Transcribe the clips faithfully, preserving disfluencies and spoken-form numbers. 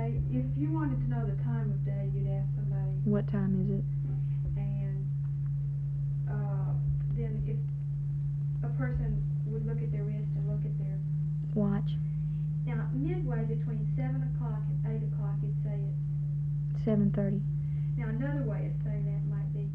Okay, if you wanted to know the time of day, you'd ask somebody, What time is it? and uh, then if a person would look at their wrist and look at their Watch. now midway between seven o'clock and eight o'clock, you'd say it. seven thirty. Now another way of saying that might be,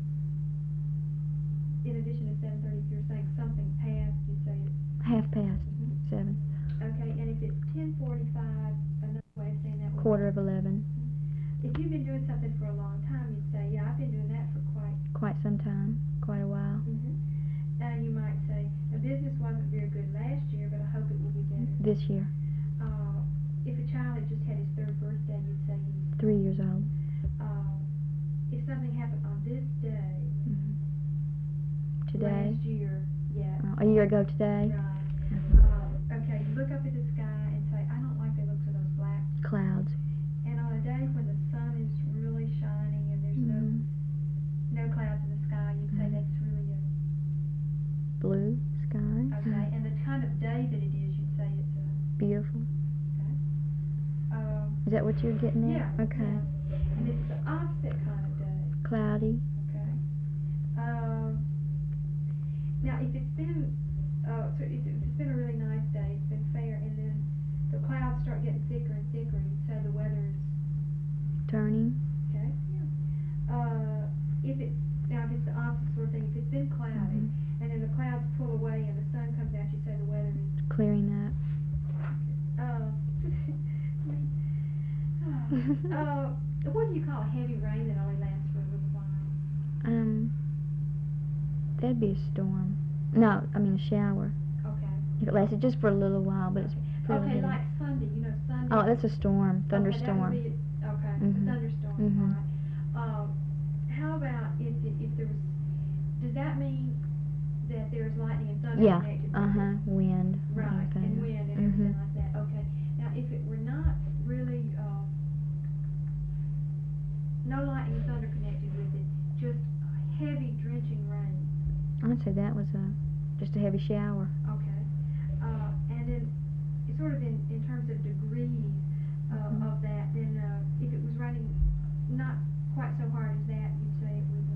in addition to seven thirty, if you're saying something passed, you'd say it. Half past. Mhm. seven. Okay, and if it's ten forty-five, another way of saying that would Quarter of eleven. If you've been doing something for a long time, you'd say, yeah, I've been doing that for quite. Quite some time. Quite a while. Mm-hmm. And you might say, the business wasn't very good last year, but I hope it will be better. This year. Uh, if a child had just had his third birthday, you'd say he's. Three years old. Uh, if something happened on this day. Mm-hmm. Today. Last year, yeah. Uh, a year ago today. Right. Mm-hmm. Uh, okay, you look up at the sky and say, I don't like the looks of those black. Clouds. And on a day when the sun is really shining and there's Mm-hmm. no no clouds in the sky, you'd say Mhm. that's really a. Blue sky. Okay, and the kind of day that it is, you'd say it's a. Beautiful. Okay. Um, Is that what you're getting at? yeah. Okay. Yeah. And it's the opposite kind of day. Cloudy. Okay. Um, now, if it's been, uh, so if it's been a really nice day, it's been fair, and then the clouds start getting thicker and thicker, you'd say the weather is. Turning. Okay. Yeah. Uh, if it's now, if it's the opposite sort of thing, if it's been cloudy, Mhm. and then the clouds pull away and the sun comes out, you say the weather is. Clearing up. Uh, uh, what do you call a heavy rain that only lasts for a little while? Um. That'd be a storm. No, I mean a shower. Okay. If it lasted just for a little while, but it's really Okay, heavy. like Sunday, you know, Sunday. Oh, that's a storm. Okay, Thunderstorm. that would be, okay, Mhm. thunderstorm, Mhm. all right. Um, how about if, it, if there was, does that mean that there's lightning and thunder Yeah. connected with Uh it? huh. Wind. Right, everything. and wind and Mhm. everything like that, okay. Now, if it were not really, uh, no lightning and thunder connected with it, just heavy drenching rain, I'd say that was a just a heavy shower. okay. Uh, and then, it's sort of in, in terms of degrees uh, Mhm. of that, then uh, if it was raining not quite so hard as that, you'd say it was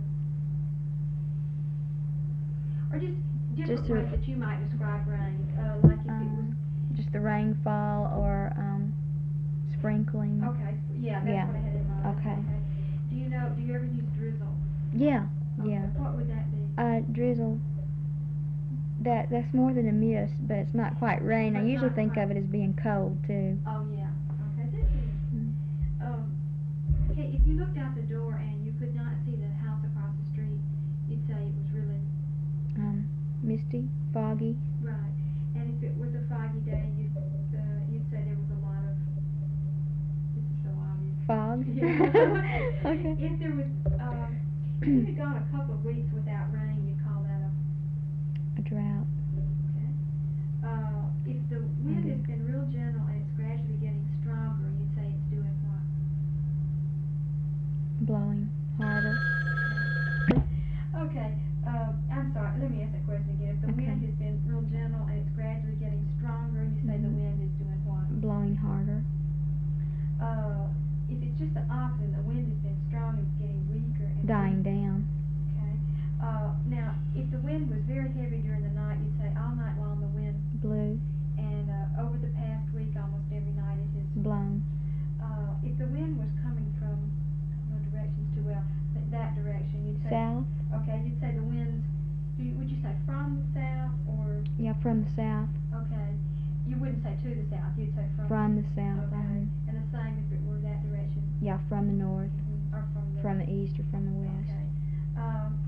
a, or just different Just a- ways that you might describe rain, uh, like if it was. Um, just the rainfall or um, sprinkling. Okay, yeah, that's Yeah. what I had in mind. Okay. Do you know, do you ever use drizzle? Yeah. Okay, Yeah. What would that be? Uh, drizzle. That that's more than a mist, but it's not quite rain. I But usually not think quite. of it as being cold too. Oh, yeah, okay, that's it. Mm. Um, okay, if you looked out the door and you could not see the house across the street, you'd say it was really, Um, misty, foggy. right. And if it was a foggy day, you'd, uh, you'd say there was a lot of, this is so obvious. Fog. Yeah. Okay. If there was, um, if you had gone a couple of weeks without rain, you'd call that a. A drought. Okay. Uh, if the wind Mhm. has been real gentle and it's gradually getting stronger, you'd say it's doing what? Blowing harder. Okay. Uh, I'm sorry. Let me ask that question again. If the Okay. wind has been real gentle and it's gradually getting stronger, you say the Mhm. wind is doing what? Blowing harder. Uh, if it's just the opposite, the wind has been strong, it's getting weaker and Dying weaker. down. Okay. Uh, now, if the wind was very heavy during the night, you'd say all night long the wind. Blue. And uh, over the past week, almost every night it has. Blown. Uh, if the wind was coming from, I don't know directions too well, th- that direction, you'd say. South. Okay, you'd say the winds. Do you, would you say from the south or? Yeah, from the south. Okay. You wouldn't say to the south. You'd say from. From the south. Okay. Uh-huh. And the same if it were that direction. Yeah, from the north, Or from the. from the east, or from the west. Okay. Um,